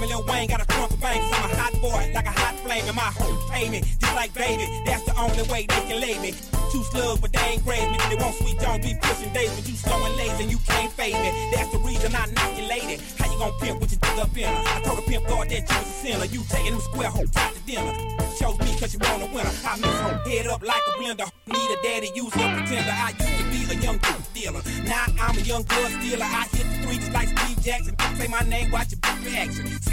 me Lil Wayne got a trunk of bang, cause I'm a hot boy, like a hot flame, and my home pay me, just like baby, that's the only way they can lay me. Two slugs, but they ain't grave me, they want sweet John be pushing days, but you slow and lazy and you can't fade me. That's the reason I knock you lady. How you gon' pimp with your dick up in her? I told a pimp God that you was a sinner, you taking them square hoes out to dinner. Chose me cause you want a winner, I miss her head up like a blender. Need a daddy, use a pretender. I used to be a young drug dealer, now I'm a young drug stealer. I hit the three just like Steve Jackson. Say my name, watch your reaction.